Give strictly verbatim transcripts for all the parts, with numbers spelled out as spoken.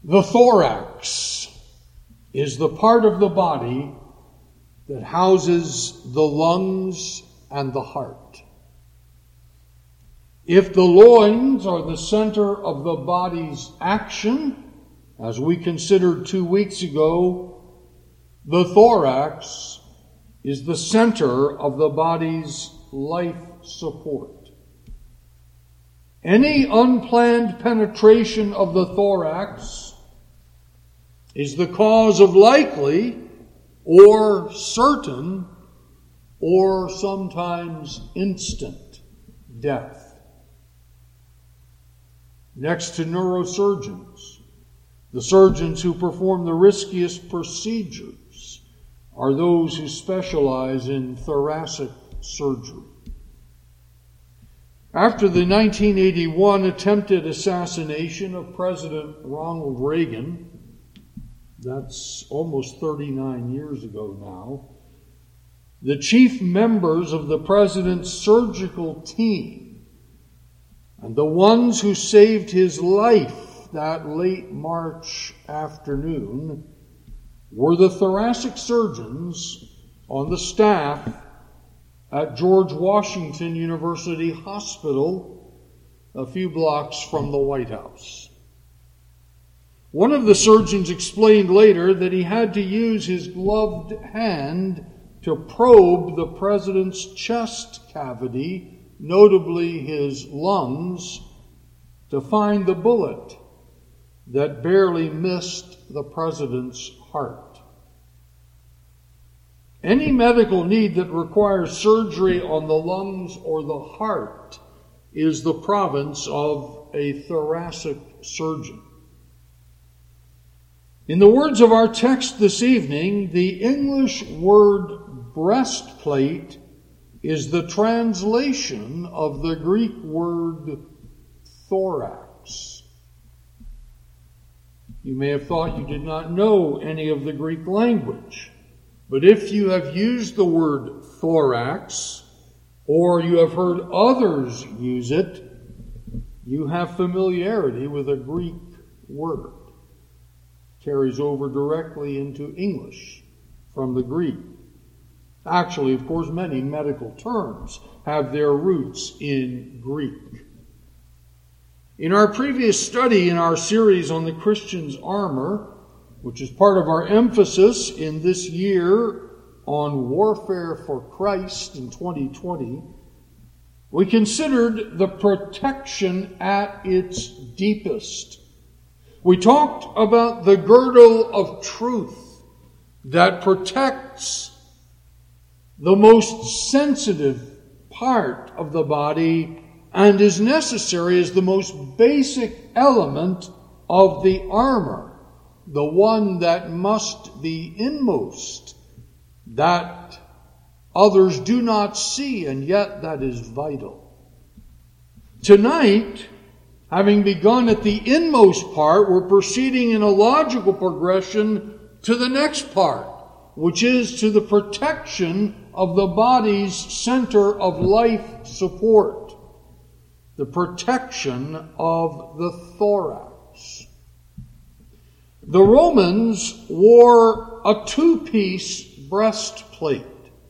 The thorax is the part of the body that houses the lungs and the heart. If the loins are the center of the body's action, as we considered two weeks ago, the thorax is the center of the body's life support. Any unplanned penetration of the thorax is the cause of likely or certain or sometimes instant death. Next to neurosurgeons, the surgeons who perform the riskiest procedures are those who specialize in thoracic surgery. After the nineteen eighty-one attempted assassination of President Ronald Reagan, that's almost thirty-nine years ago now, the chief members of the president's surgical team and the ones who saved his life that late March afternoon were the thoracic surgeons on the staff at George Washington University Hospital, a few blocks from the White House. One of the surgeons explained later that he had to use his gloved hand to probe the president's chest cavity, notably his lungs, to find the bullet that barely missed the president's heart. Any medical need that requires surgery on the lungs or the heart is the province of a thoracic surgeon. In the words of our text this evening, the English word breastplate is the translation of the Greek word thorax. You may have thought you did not know any of the Greek language, but if you have used the word thorax, or you have heard others use it, you have familiarity with a Greek word. It carries over directly into English from the Greek. Actually, of course, many medical terms have their roots in Greek. In our previous study in our series on the Christian's armor, which is part of our emphasis in this year on warfare for Christ in twenty twenty, we considered the protection at its deepest. We talked about the girdle of truth that protects the most sensitive part of the body and is necessary as the most basic element of the armor, the one that must be inmost, that others do not see, and yet that is vital. Tonight, having begun at the inmost part, we're proceeding in a logical progression to the next part, which is to the protection of the body's center of life support. The protection of the thorax. The Romans wore a two-piece breastplate.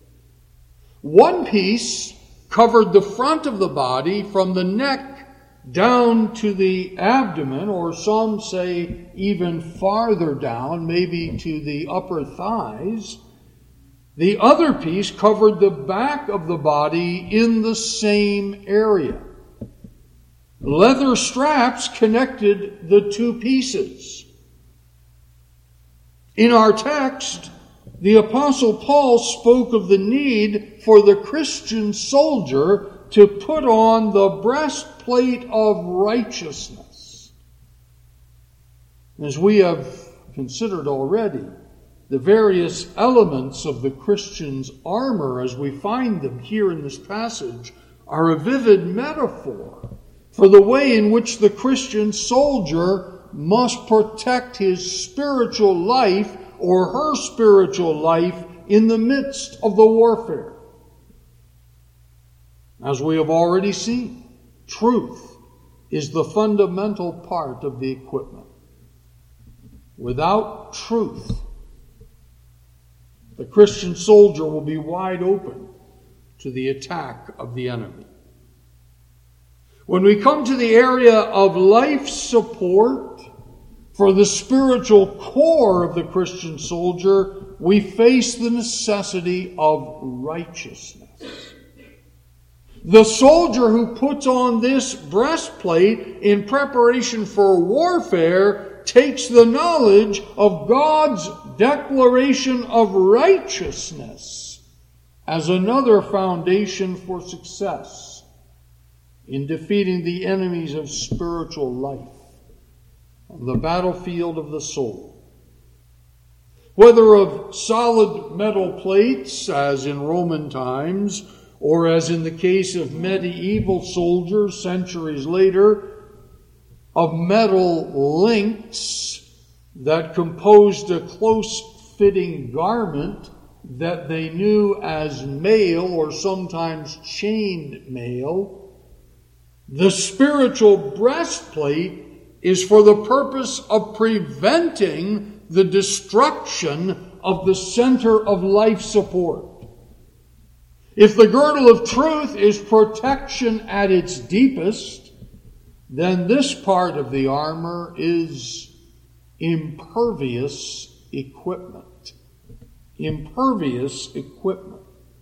One piece covered the front of the body from the neck down to the abdomen, or some say even farther down, maybe to the upper thighs. The other piece covered the back of the body in the same area. Leather straps connected the two pieces. In our text, the Apostle Paul spoke of the need for the Christian soldier to put on the breastplate of righteousness. As we have considered already, the various elements of the Christian's armor, as we find them here in this passage, are a vivid metaphor for the way in which the Christian soldier must protect his spiritual life or her spiritual life in the midst of the warfare. As we have already seen, truth is the fundamental part of the equipment. without truth, the Christian soldier will be wide open to the attack of the enemy. When we come to the area of life support for the spiritual core of the Christian soldier, we face the necessity of righteousness. The soldier who puts on this breastplate in preparation for warfare takes the knowledge of God's declaration of righteousness as another foundation for success in defeating the enemies of spiritual life on the battlefield of the soul. Whether of solid metal plates, as in Roman times, or as in the case of medieval soldiers centuries later, of metal links that composed a close-fitting garment that they knew as mail or sometimes chain mail, the spiritual breastplate is for the purpose of preventing the destruction of the center of life support. If the girdle of truth is protection at its deepest, then this part of the armor is impervious equipment. Impervious equipment.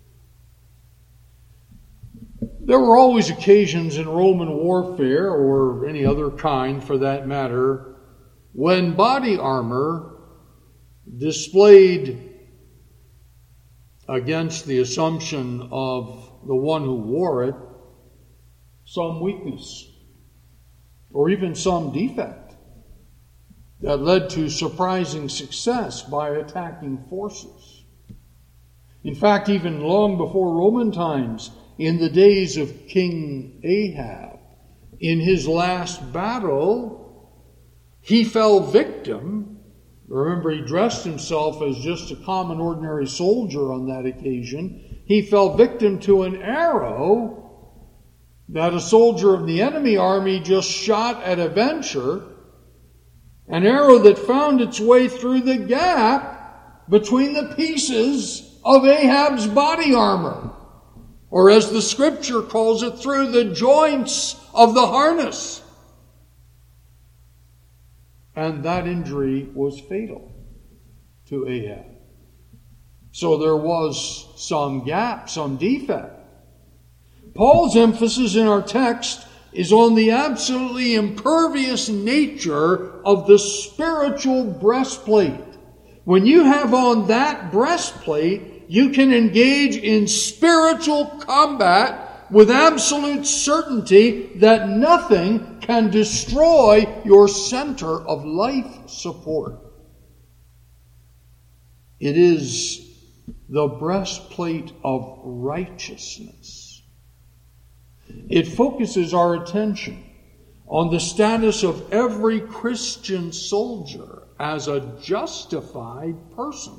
There were always occasions in Roman warfare, or any other kind for that matter, when body armor displayed against the assumption of the one who wore it some weakness or even some defect that led to surprising success by attacking forces. In fact, even long before Roman times, in the days of King Ahab, in his last battle, he fell victim. Remember, he dressed himself as just a common, ordinary soldier on that occasion. He fell victim to an arrow that a soldier of the enemy army just shot at a venture, an arrow that found its way through the gap between the pieces of Ahab's body armor, or as the scripture calls it, through the joints of the harness. And that injury was fatal to Ahab. So there was some gap, some defect. Paul's emphasis in our text is on the absolutely impervious nature of the spiritual breastplate. When you have on that breastplate, you can engage in spiritual combat with absolute certainty that nothing can destroy your center of life support. It is the breastplate of righteousness. It focuses our attention on the status of every Christian soldier as a justified person.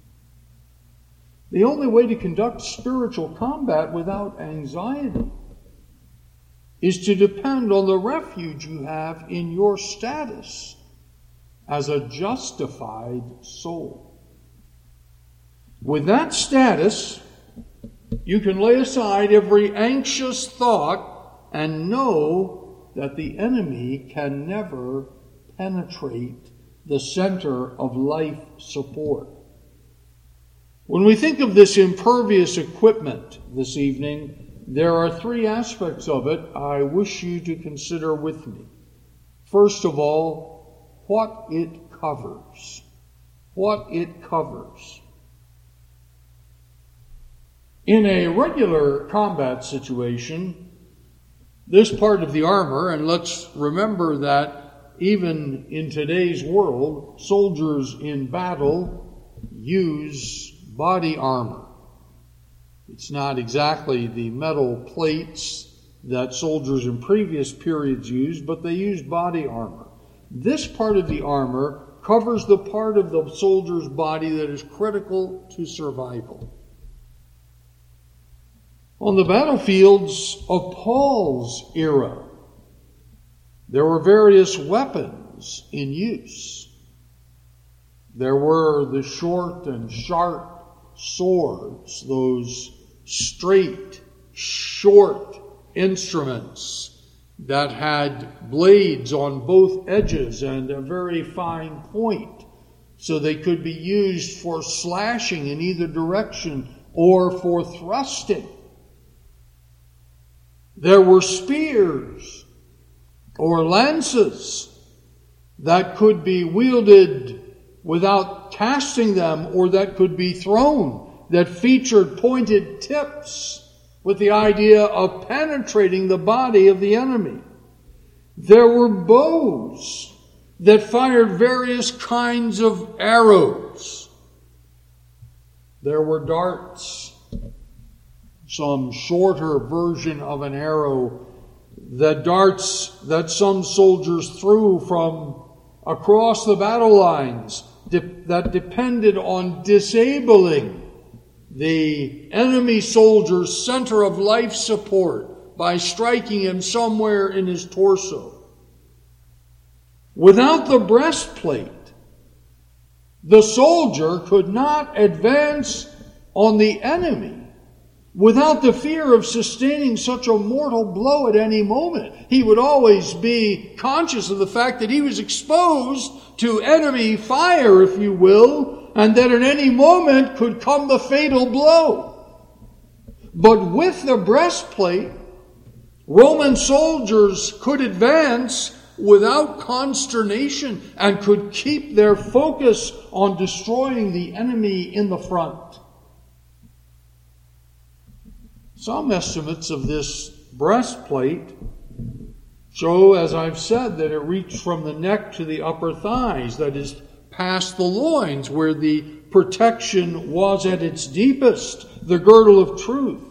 The only way to conduct spiritual combat without anxiety is to depend on the refuge you have in your status as a justified soul. With that status, you can lay aside every anxious thought and know that the enemy can never penetrate the center of life support. When we think of this impervious equipment this evening, there are three aspects of it I wish you to consider with me. First of all, what it covers. What it covers. In a regular combat situation, this part of the armor, and let's remember that even in today's world, soldiers in battle use body armor. It's not exactly the metal plates that soldiers in previous periods used, but they used body armor. This part of the armor covers the part of the soldier's body that is critical to survival. On the battlefields of Paul's era, there were various weapons in use. There were the short and sharp swords, those straight, short instruments that had blades on both edges and a very fine point, so they could be used for slashing in either direction or for thrusting. There were spears or lances that could be wielded without casting them, or that could be thrown, that featured pointed tips with the idea of penetrating the body of the enemy. There were bows that fired various kinds of arrows. There were darts, some shorter version of an arrow, the darts that some soldiers threw from across the battle lines that depended on disabling the enemy soldier's center of life support by striking him somewhere in his torso. Without the breastplate, the soldier could not advance on the enemy without the fear of sustaining such a mortal blow at any moment. He would always be conscious of the fact that he was exposed to enemy fire, if you will, and that at any moment could come the fatal blow. But with the breastplate, Roman soldiers could advance without consternation and could keep their focus on destroying the enemy in the front. Some estimates of this breastplate show, as I've said, that it reached from the neck to the upper thighs, that is, past the loins, where the protection was at its deepest, the girdle of truth.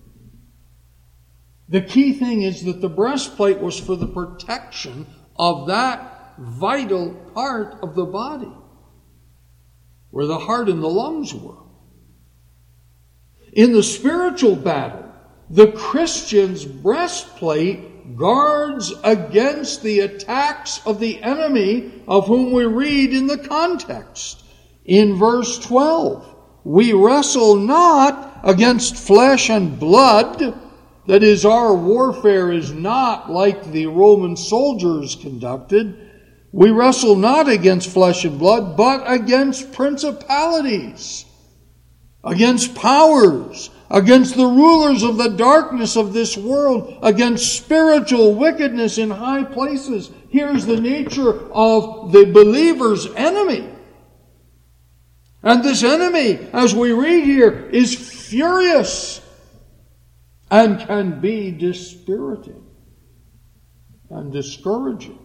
The key thing is that the breastplate was for the protection of that vital part of the body, where the heart and the lungs were. In the spiritual battle, the Christian's breastplate guards against the attacks of the enemy, of whom we read in the context. In verse twelve, we wrestle not against flesh and blood. That is, our warfare is not like the Roman soldiers conducted. We wrestle not against flesh and blood, but against principalities, against powers, against the rulers of the darkness of this world, against spiritual wickedness in high places. Here's the nature of the believer's enemy. And this enemy, as we read here, is furious and can be dispiriting and discouraging.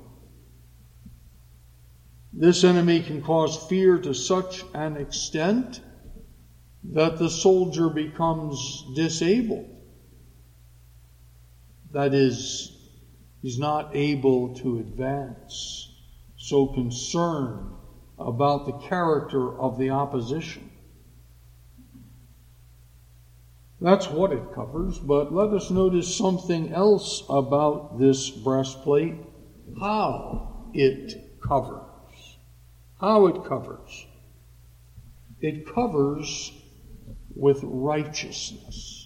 This enemy can cause fear to such an extent that the soldier becomes disabled. That is, he's not able to advance, so concerned about the character of the opposition. That's what it covers, but let us notice something else about this breastplate, how it covers. How it covers. It covers with righteousness.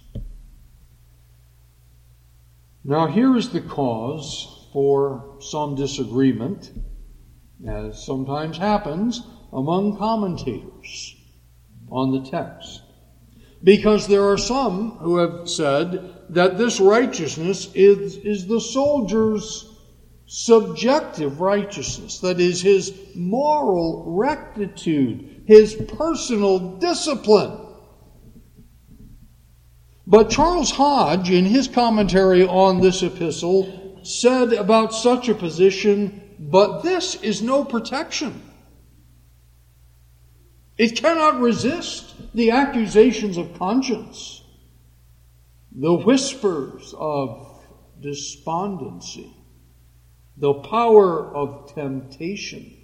Now here is the cause for some disagreement, as sometimes happens among commentators on the text. Because there are some who have said that this righteousness is, is the soldier's subjective righteousness, that is, his moral rectitude, his personal discipline. But Charles Hodge, in his commentary on this epistle, said about such a position, but this is no protection. It cannot resist the accusations of conscience, the whispers of despondency, the power of temptation,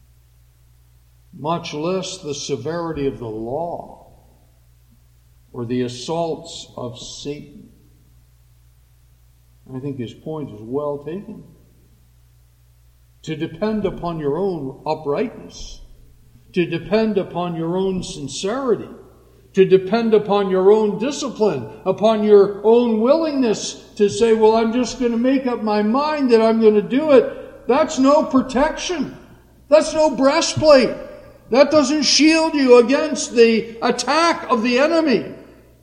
much less the severity of the law or the assaults of Satan. I think his point is well taken. To depend upon your own uprightness, to depend upon your own sincerity, to depend upon your own discipline, upon your own willingness to say, well, I'm just going to make up my mind that I'm going to do it. That's no protection. That's no breastplate. That doesn't shield you against the attack of the enemy.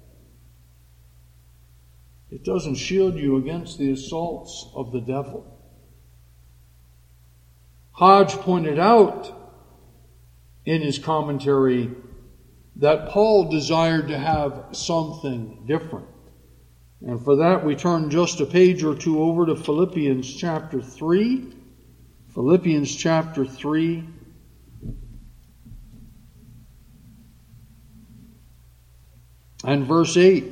It doesn't shield you against the assaults of the devil. Hodge pointed out in his commentary that Paul desired to have something different. And for that we turn just a page or two over to Philippians chapter three. Philippians chapter three. And verse eight.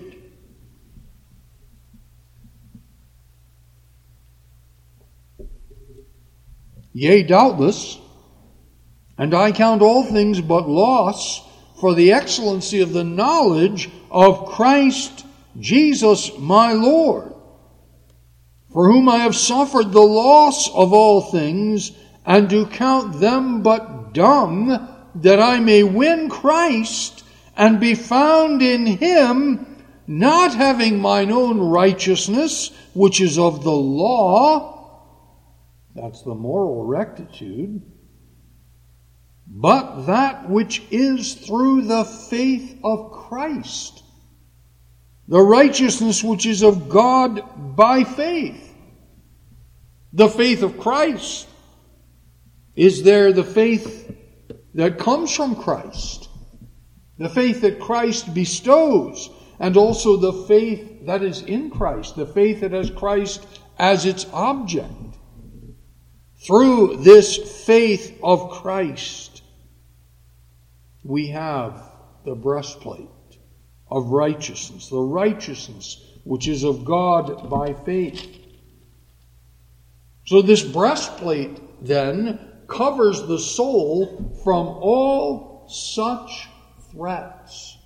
Yea, doubtless, and I count all things but loss for the excellency of the knowledge of Christ Jesus my Lord, for whom I have suffered the loss of all things, and do count them but dung, that I may win Christ, and be found in him, not having mine own righteousness, which is of the law, that's the moral rectitude, but that which is through the faith of Christ, the righteousness which is of God by faith. The faith of Christ. Is there the faith that comes from Christ? The faith that Christ bestows, and also the faith that is in Christ, the faith that has Christ as its object. Through this faith of Christ, we have the breastplate of righteousness, the righteousness which is of God by faith. So this breastplate then covers the soul from all such threats.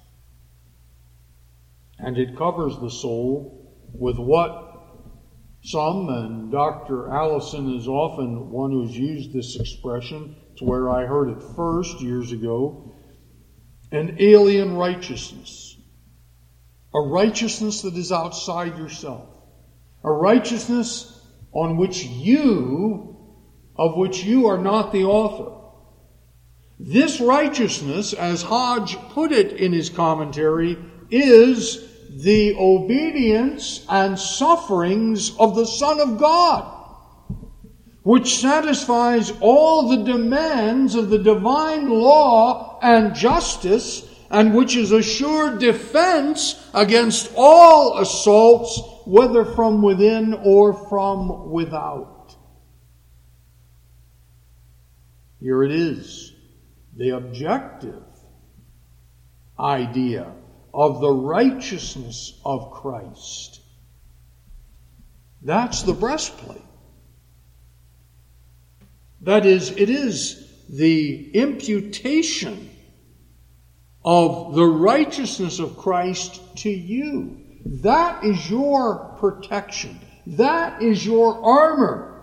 And it covers the soul with what some, and Doctor Allison is often one who's used this expression, it's where I heard it first years ago, an alien righteousness. A righteousness that is outside yourself. A righteousness on which you, of which you are not the author. This righteousness, as Hodge put it in his commentary, is the obedience and sufferings of the Son of God, which satisfies all the demands of the divine law and justice, and which is a sure defense against all assaults, whether from within or from without. Here it is, the objective idea of the righteousness of Christ. That's the breastplate. That is, it is the imputation of the righteousness of Christ to you. That is your protection. That is your armor.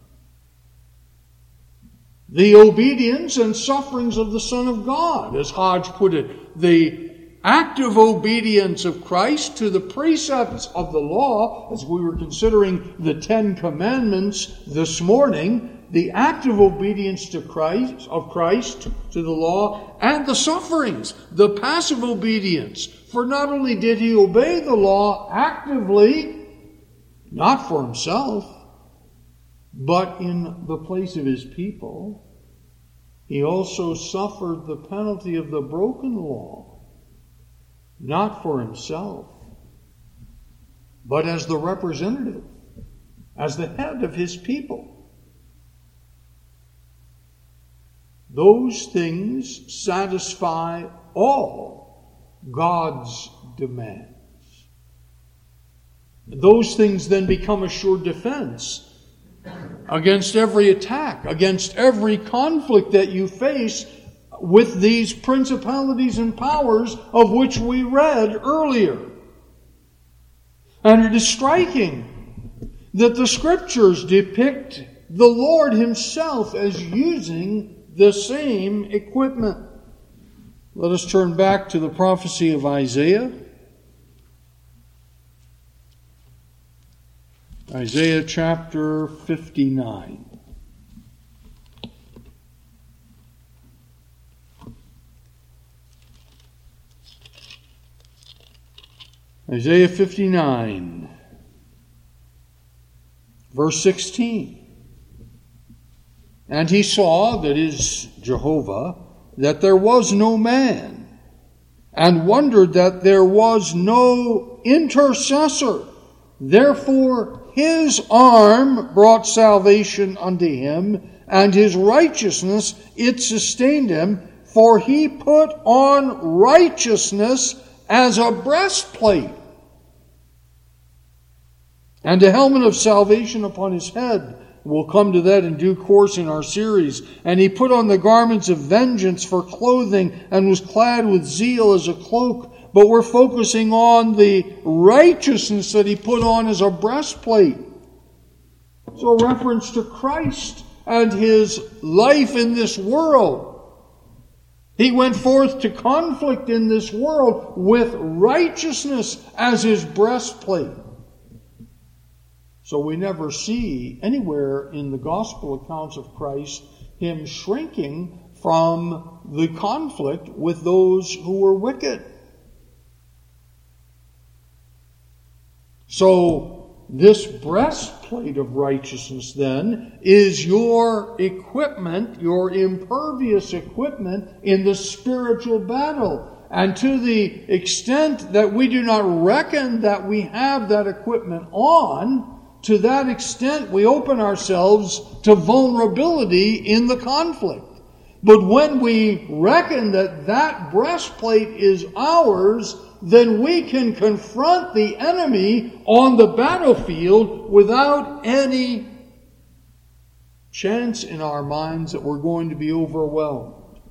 The obedience and sufferings of the Son of God, as Hodge put it, the active obedience of Christ to the precepts of the law, as we were considering the Ten Commandments this morning, the active obedience to Christ, of Christ to the law, and the sufferings, the passive obedience. For not only did he obey the law actively, not for himself, but in the place of his people, he also suffered the penalty of the broken law, not for himself, but as the representative, as the head of his people. Those things satisfy all God's demands. Those things then become a sure defense against every attack, against every conflict that you face with these principalities and powers of which we read earlier. And it is striking that the Scriptures depict the Lord himself as using the same equipment. Let us turn back to the prophecy of Isaiah. Isaiah chapter fifty-nine. Isaiah fifty-nine, verse sixteen. And he saw, that is Jehovah, that there was no man, and wondered that there was no intercessor. Therefore his arm brought salvation unto him, and his righteousness it sustained him, for he put on righteousness as a breastplate, and a helmet of salvation upon his head. We'll come to that in due course in our series. And he put on the garments of vengeance for clothing, and was clad with zeal as a cloak. But we're focusing on the righteousness that he put on as a breastplate. So a reference to Christ and his life in this world. He went forth to conflict in this world with righteousness as his breastplate. So we never see anywhere in the gospel accounts of Christ him shrinking from the conflict with those who were wicked. So this breastplate of righteousness then is your equipment, your impervious equipment in the spiritual battle. And to the extent that we do not reckon that we have that equipment on, to that extent, we open ourselves to vulnerability in the conflict. But when we reckon that that breastplate is ours, then we can confront the enemy on the battlefield without any chance in our minds that we're going to be overwhelmed.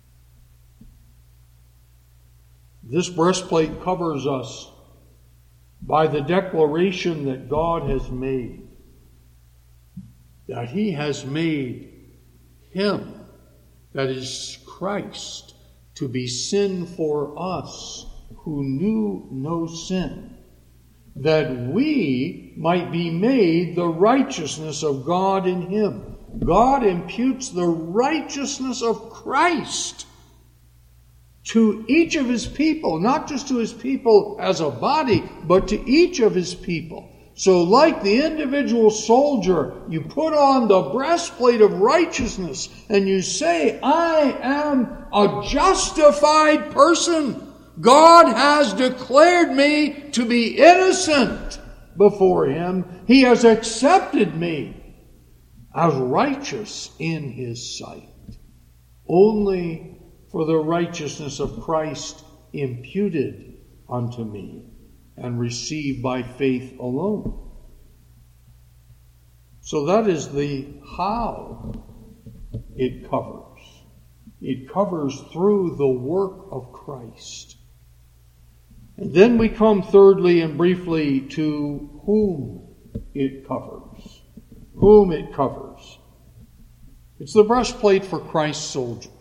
This breastplate covers us by the declaration that God has made, that he has made him, that is Christ, to be sin for us who knew no sin, that we might be made the righteousness of God in him. God imputes the righteousness of Christ to each of his people, not just to his people as a body, but to each of his people. So like the individual soldier, you put on the breastplate of righteousness and you say, I am a justified person. God has declared me to be innocent before him. He has accepted me as righteous in his sight. Only for the righteousness of Christ imputed unto me and received by faith alone. So that is the how it covers. It covers through the work of Christ. And then we come thirdly and briefly to whom it covers. Whom it covers. It's the breastplate for Christ's soldiers.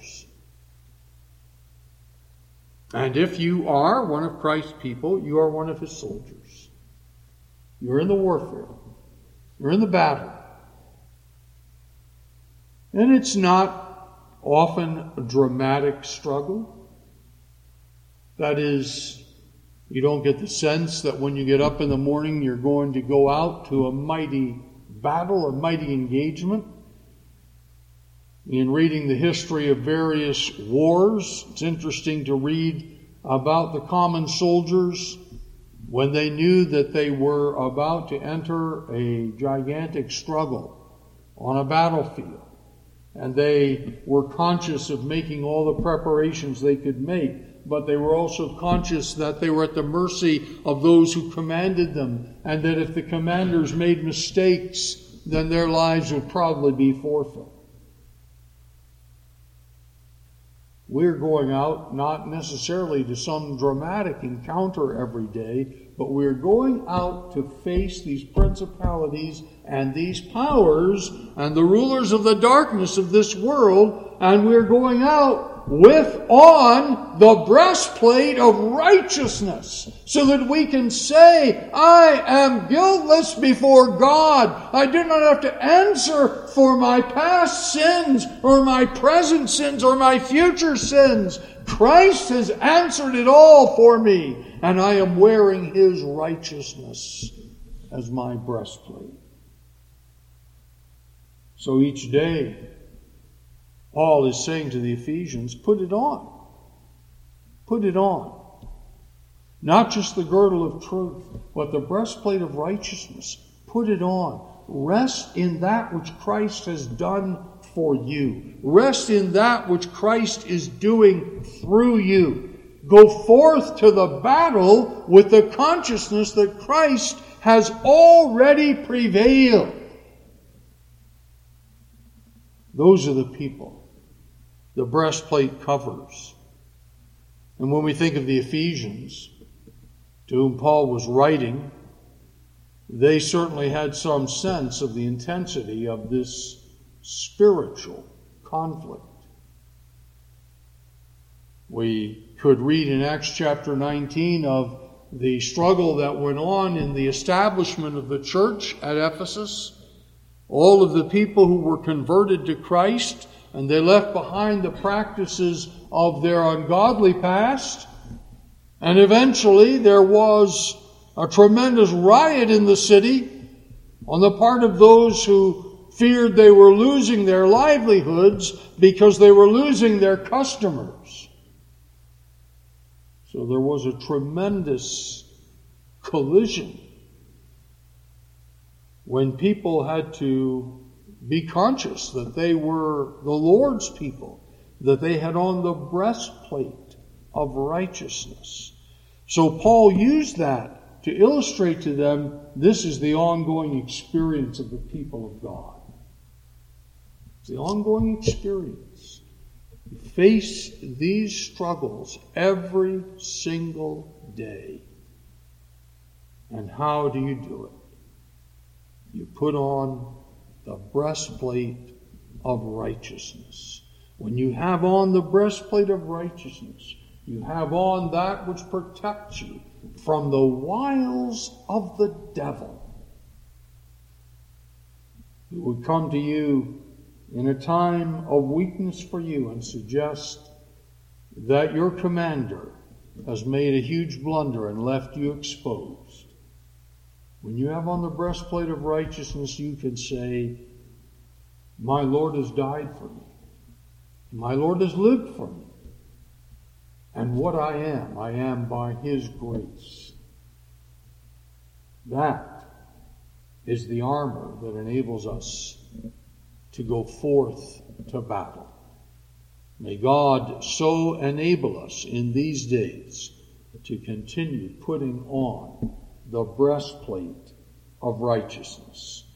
And if you are one of Christ's people, you are one of his soldiers. You're in the warfare. You're in the battle. And it's not often a dramatic struggle. That is, you don't get the sense that when you get up in the morning, you're going to go out to a mighty battle, a mighty engagement. In reading the history of various wars, it's interesting to read about the common soldiers when they knew that they were about to enter a gigantic struggle on a battlefield. And they were conscious of making all the preparations they could make, but they were also conscious that they were at the mercy of those who commanded them, and that if the commanders made mistakes, then their lives would probably be forfeit. We're going out not necessarily to some dramatic encounter every day, but we're going out to face these principalities and these powers and the rulers of the darkness of this world and we're going out with on the breastplate of righteousness, so that we can say, I am guiltless before God. I do not have to answer for my past sins or my present sins or my future sins. Christ has answered it all for me, and I am wearing His righteousness as my breastplate. So each day, Paul is saying to the Ephesians, put it on. Put it on. Not just the girdle of truth, but the breastplate of righteousness. Put it on. Rest in that which Christ has done for you. Rest in that which Christ is doing through you. Go forth to the battle with the consciousness that Christ has already prevailed. Those are the people the breastplate covers. And when we think of the Ephesians, to whom Paul was writing, they certainly had some sense of the intensity of this spiritual conflict. We could read in Acts chapter nineteen of the struggle that went on in the establishment of the church at Ephesus. All of the people who were converted to Christ, and they left behind the practices of their ungodly past. And eventually there was a tremendous riot in the city on the part of those who feared they were losing their livelihoods because they were losing their customers. So there was a tremendous collision when people had to be conscious that they were the Lord's people, that they had on the breastplate of righteousness. So Paul used that to illustrate to them this is the ongoing experience of the people of God. It's the ongoing experience. You face these struggles every single day. And how do you do it? You put on the breastplate of righteousness. When you have on the breastplate of righteousness, you have on that which protects you from the wiles of the devil, who would come to you in a time of weakness for you and suggest that your commander has made a huge blunder and left you exposed. When you have on the breastplate of righteousness, you can say, my Lord has died for me. My Lord has lived for me. And what I am, I am by His grace. That is the armor that enables us to go forth to battle. May God so enable us in these days to continue putting on the breastplate of righteousness.